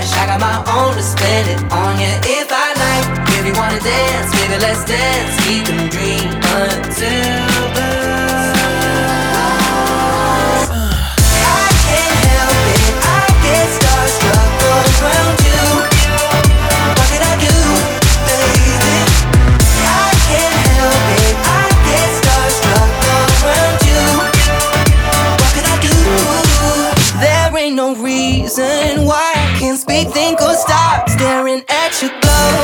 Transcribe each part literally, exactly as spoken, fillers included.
cash, I got my own to spend it on you if I like. If you wanna dance, baby, let's dance. We can dream until the I can't help it, I get starstruck around you. What could I do, baby? I can't help it, I get starstruck around you. What could I do? There ain't no reason why I can't speak, think or stop staring at your glow.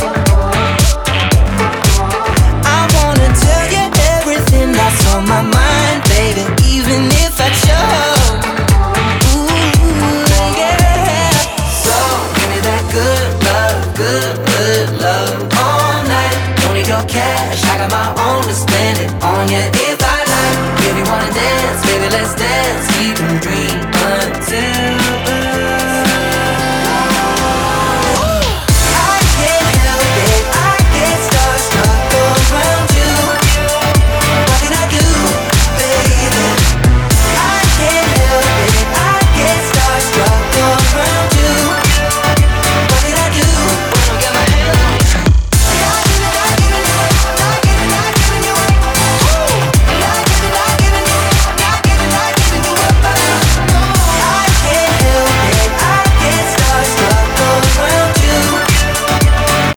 I wanna tell you everything that's on my mind, baby, even if I choke. Ooh, yeah. So give me that good love, good, good love all night. Don't need your cash, I got my own to spend it on you if I like. If you wanna dance, baby, let's dance. We can